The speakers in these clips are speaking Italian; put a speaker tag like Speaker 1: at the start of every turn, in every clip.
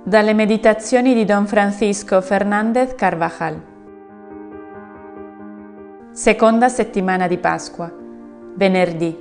Speaker 1: Dalle meditazioni di Don Francisco Fernández Carvajal. Seconda settimana di Pasqua, venerdì.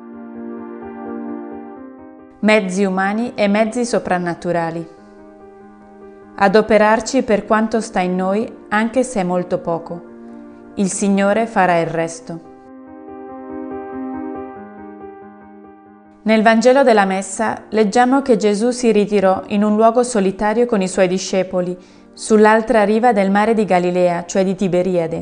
Speaker 1: Mezzi umani e mezzi soprannaturali. Adoperarci per quanto sta in noi, anche se è molto poco. Il Signore farà il resto. Nel Vangelo della Messa leggiamo che Gesù si ritirò in un luogo solitario con i suoi discepoli, sull'altra riva del mare di Galilea, cioè di Tiberiade.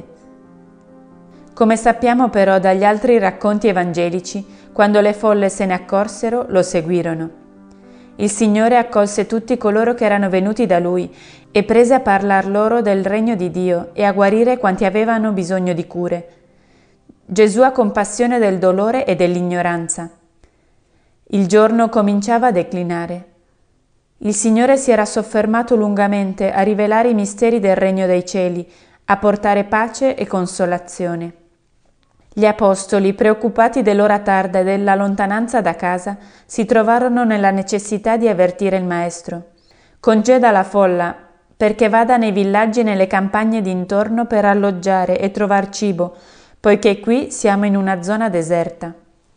Speaker 1: Come sappiamo però dagli altri racconti evangelici, quando le folle se ne accorsero, lo seguirono. Il Signore accolse tutti coloro che erano venuti da Lui e prese a parlar loro del regno di Dio e a guarire quanti avevano bisogno di cure. Gesù ha compassione del dolore e dell'ignoranza. Il giorno cominciava a declinare. Il Signore si era soffermato lungamente a rivelare i misteri del regno dei cieli, a portare pace e consolazione. Gli apostoli, preoccupati dell'ora tarda e della lontananza da casa, si trovarono nella necessità di avvertire il Maestro. Congeda la folla, perché vada nei villaggi e nelle campagne d'intorno per alloggiare e trovar cibo, poiché qui siamo in una zona deserta.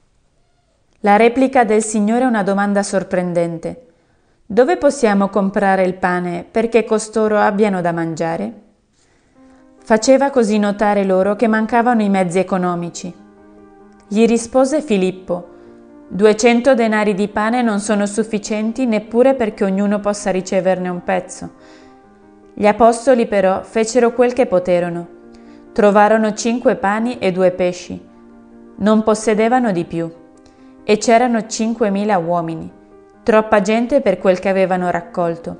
Speaker 1: La replica del Signore è una domanda sorprendente. Dove possiamo comprare il pane perché costoro abbiano da mangiare? Faceva così notare loro che mancavano i mezzi economici. Gli rispose Filippo: 200 denari di pane non sono sufficienti neppure perché ognuno possa riceverne un pezzo. Gli apostoli però fecero quel che poterono. Trovarono 5 pani e 2 pesci. Non possedevano di più. E c'erano 5.000 uomini, troppa gente per quel che avevano raccolto.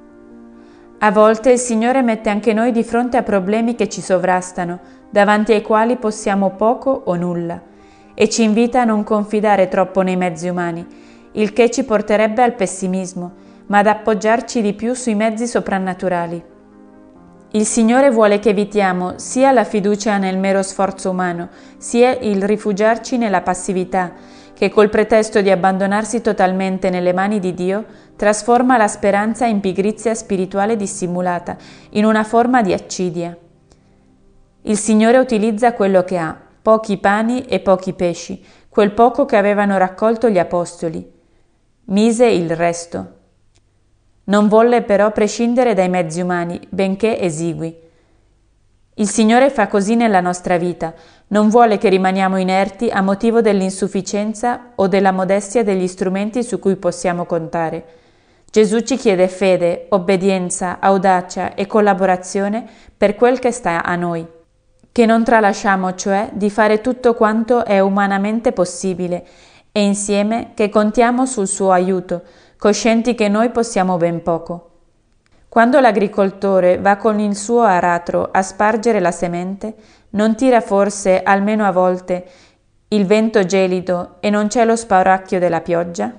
Speaker 1: A volte il Signore mette anche noi di fronte a problemi che ci sovrastano, davanti ai quali possiamo poco o nulla, e ci invita a non confidare troppo nei mezzi umani, il che ci porterebbe al pessimismo, ma ad appoggiarci di più sui mezzi soprannaturali. Il Signore vuole che evitiamo sia la fiducia nel mero sforzo umano, sia il rifugiarci nella passività, che col pretesto di abbandonarsi totalmente nelle mani di Dio, trasforma la speranza in pigrizia spirituale dissimulata, in una forma di accidia. Il Signore utilizza quello che ha, pochi pani e pochi pesci, quel poco che avevano raccolto gli apostoli. Mise il resto. Non volle però prescindere dai mezzi umani, benché esigui. Il Signore fa così nella nostra vita, non vuole che rimaniamo inerti a motivo dell'insufficienza o della modestia degli strumenti su cui possiamo contare. Gesù ci chiede fede, obbedienza, audacia e collaborazione per quel che sta a noi. Che non tralasciamo, cioè, di fare tutto quanto è umanamente possibile e insieme che contiamo sul suo aiuto, coscienti che noi possiamo ben poco. Quando l'agricoltore va con il suo aratro a spargere la semente, non tira forse, almeno a volte, il vento gelido e non c'è lo spauracchio della pioggia?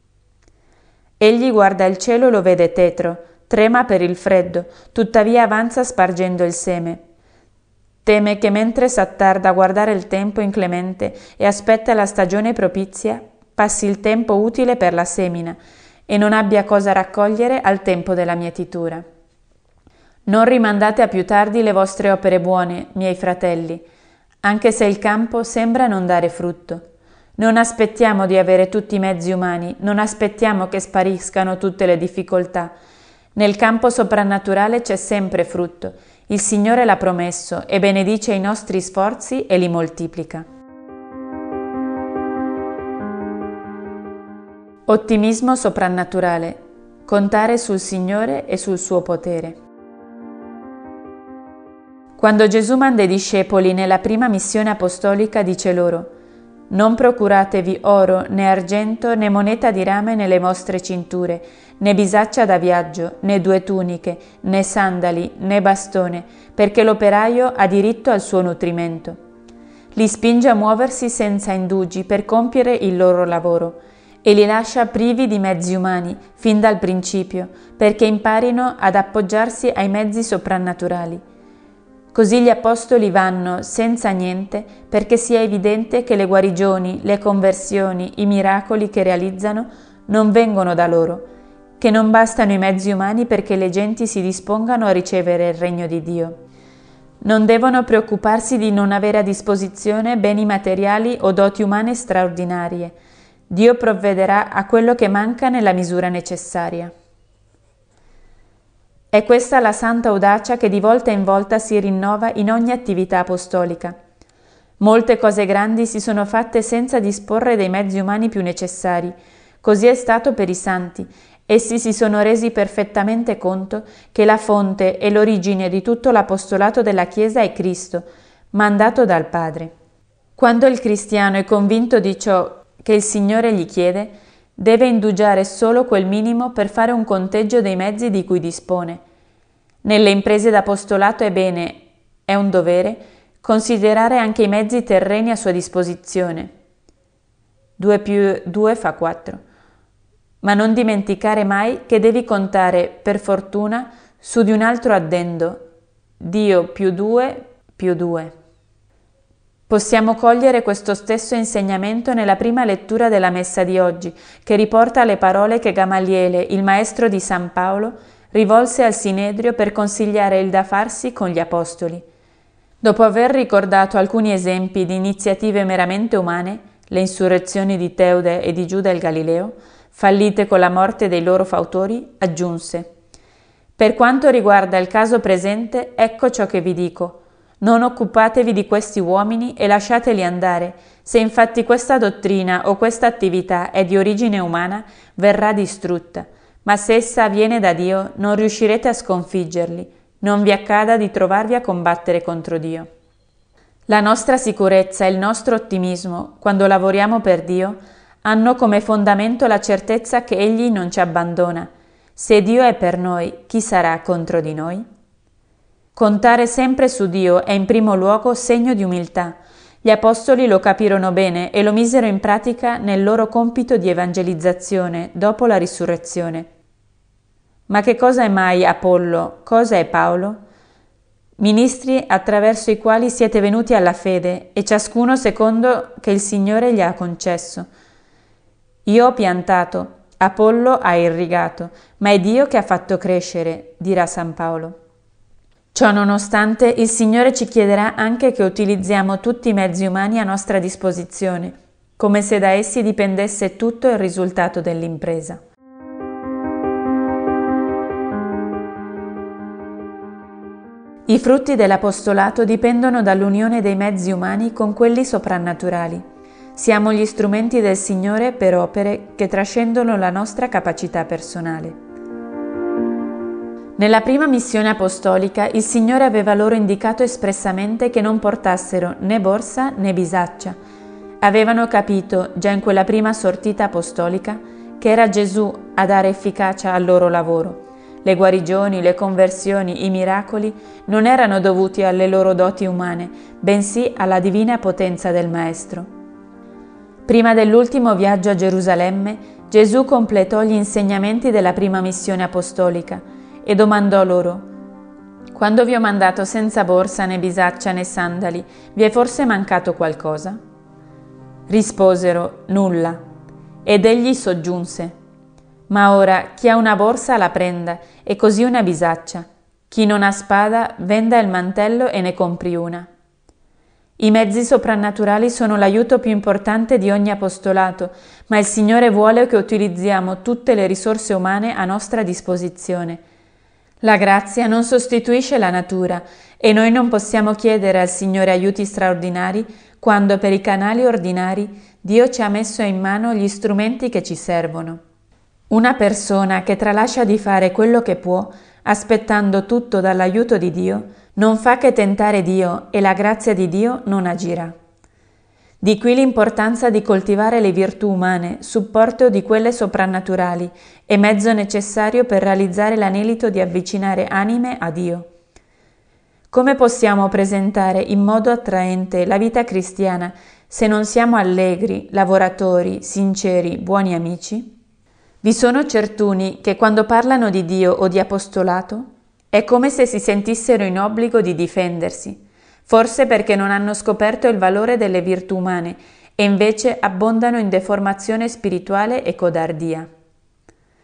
Speaker 1: Egli guarda il cielo e lo vede tetro, trema per il freddo, tuttavia avanza spargendo il seme. Teme che mentre s'attarda a guardare il tempo inclemente e aspetta la stagione propizia, passi il tempo utile per la semina, e non abbia cosa raccogliere al tempo della mietitura. Non rimandate a più tardi le vostre opere buone, miei fratelli, anche se il campo sembra non dare frutto. Non aspettiamo di avere tutti i mezzi umani, non aspettiamo che spariscano tutte le difficoltà. Nel campo soprannaturale c'è sempre frutto. Il Signore l'ha promesso e benedice i nostri sforzi e li moltiplica. Ottimismo soprannaturale. Contare sul Signore e sul suo potere. Quando Gesù manda i discepoli nella prima missione apostolica dice loro: «Non procuratevi oro, né argento, né moneta di rame nelle vostre cinture, né bisaccia da viaggio, né 2 tuniche, né sandali, né bastone, perché l'operaio ha diritto al suo nutrimento». Li spinge a muoversi senza indugi per compiere il loro lavoro e li lascia privi di mezzi umani fin dal principio, perché imparino ad appoggiarsi ai mezzi soprannaturali. Così gli apostoli vanno senza niente perché sia evidente che le guarigioni, le conversioni, i miracoli che realizzano non vengono da loro. che non bastano i mezzi umani perché le genti si dispongano a ricevere il regno di Dio. Non devono preoccuparsi di non avere a disposizione beni materiali o doti umane straordinarie. Dio provvederà a quello che manca nella misura necessaria. È questa la santa audacia che di volta in volta si rinnova in ogni attività apostolica. Molte cose grandi si sono fatte senza disporre dei mezzi umani più necessari. Così è stato per i santi. Essi si sono resi perfettamente conto che la fonte e l'origine di tutto l'apostolato della Chiesa è Cristo, mandato dal Padre. Quando il cristiano è convinto di ciò che il Signore gli chiede, deve indugiare solo quel minimo per fare un conteggio dei mezzi di cui dispone. Nelle imprese d'apostolato è bene, è un dovere, considerare anche i mezzi terreni a sua disposizione. 2 più 2 fa 4. Ma non dimenticare mai che devi contare, per fortuna, su di un altro addendo, Dio più 2 più 2. Possiamo cogliere questo stesso insegnamento nella prima lettura della Messa di oggi, che riporta le parole che Gamaliele, il maestro di San Paolo, rivolse al Sinedrio per consigliare il da farsi con gli apostoli. Dopo aver ricordato alcuni esempi di iniziative meramente umane, le insurrezioni di Teude e di Giuda il Galileo, fallite con la morte dei loro fautori, aggiunse: «Per quanto riguarda il caso presente, ecco ciò che vi dico. Non occupatevi di questi uomini e lasciateli andare. Se infatti questa dottrina o questa attività è di origine umana, verrà distrutta. Ma se essa viene da Dio, non riuscirete a sconfiggerli. Non vi accada di trovarvi a combattere contro Dio». La nostra sicurezza e il nostro ottimismo, quando lavoriamo per Dio, hanno come fondamento la certezza che Egli non ci abbandona. Se Dio è per noi, chi sarà contro di noi? Contare sempre su Dio è in primo luogo segno di umiltà. Gli apostoli lo capirono bene e lo misero in pratica nel loro compito di evangelizzazione dopo la risurrezione. Ma che cosa è mai Apollo? Cosa è Paolo? Ministri attraverso i quali siete venuti alla fede, e ciascuno secondo che il Signore gli ha concesso. Io ho piantato, Apollo ha irrigato, ma è Dio che ha fatto crescere, dirà San Paolo. Ciò nonostante, il Signore ci chiederà anche che utilizziamo tutti i mezzi umani a nostra disposizione, come se da essi dipendesse tutto il risultato dell'impresa. I frutti dell'apostolato dipendono dall'unione dei mezzi umani con quelli soprannaturali. Siamo gli strumenti del Signore per opere che trascendono la nostra capacità personale. Nella prima missione apostolica il Signore aveva loro indicato espressamente che non portassero né borsa né bisaccia. Avevano capito, già in quella prima sortita apostolica, che era Gesù a dare efficacia al loro lavoro. Le guarigioni, le conversioni, i miracoli non erano dovuti alle loro doti umane, bensì alla divina potenza del Maestro. Prima dell'ultimo viaggio a Gerusalemme, Gesù completò gli insegnamenti della prima missione apostolica e domandò loro: «Quando vi ho mandato senza borsa né bisaccia né sandali, vi è forse mancato qualcosa?» Risposero: «Nulla». Ed egli soggiunse: «Ma ora chi ha una borsa la prenda, e così una bisaccia. Chi non ha spada venda il mantello e ne compri una». I mezzi soprannaturali sono l'aiuto più importante di ogni apostolato, ma il Signore vuole che utilizziamo tutte le risorse umane a nostra disposizione. La grazia non sostituisce la natura e noi non possiamo chiedere al Signore aiuti straordinari quando per i canali ordinari Dio ci ha messo in mano gli strumenti che ci servono. Una persona che tralascia di fare quello che può, aspettando tutto dall'aiuto di Dio, non fa che tentare Dio e la grazia di Dio non agirà. Di qui l'importanza di coltivare le virtù umane, supporto di quelle soprannaturali e mezzo necessario per realizzare l'anelito di avvicinare anime a Dio. Come possiamo presentare in modo attraente la vita cristiana se non siamo allegri, lavoratori, sinceri, buoni amici? Vi sono certuni che quando parlano di Dio o di apostolato è come se si sentissero in obbligo di difendersi, forse perché non hanno scoperto il valore delle virtù umane e invece abbondano in deformazione spirituale e codardia.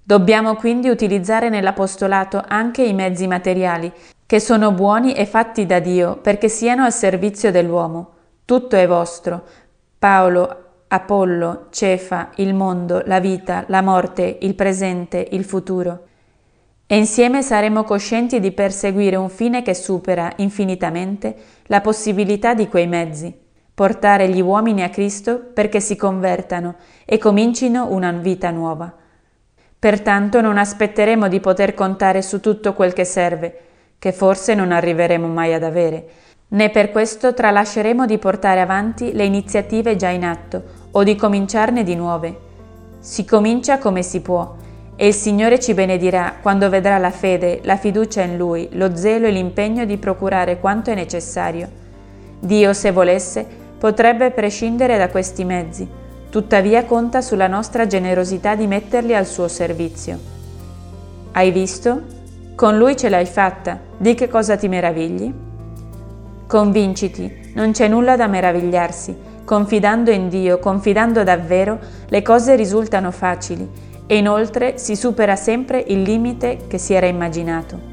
Speaker 1: Dobbiamo quindi utilizzare nell'apostolato anche i mezzi materiali, che sono buoni e fatti da Dio perché siano al servizio dell'uomo. Tutto è vostro. Paolo, Apollo, Cefa, il mondo, la vita, la morte, il presente, il futuro. E insieme saremo coscienti di perseguire un fine che supera infinitamente la possibilità di quei mezzi: portare gli uomini a Cristo perché si convertano e comincino una vita nuova. Pertanto non aspetteremo di poter contare su tutto quel che serve, che forse non arriveremo mai ad avere, né per questo tralasceremo di portare avanti le iniziative già in atto o di cominciarne di nuove. Si comincia come si può, e il Signore ci benedirà quando vedrà la fede, la fiducia in Lui, lo zelo e l'impegno di procurare quanto è necessario. Dio, se volesse, potrebbe prescindere da questi mezzi, tuttavia conta sulla nostra generosità di metterli al suo servizio. Hai visto? Con Lui ce l'hai fatta, di che cosa ti meravigli? Convinciti, non c'è nulla da meravigliarsi, confidando in Dio, confidando davvero, le cose risultano facili e inoltre si supera sempre il limite che si era immaginato.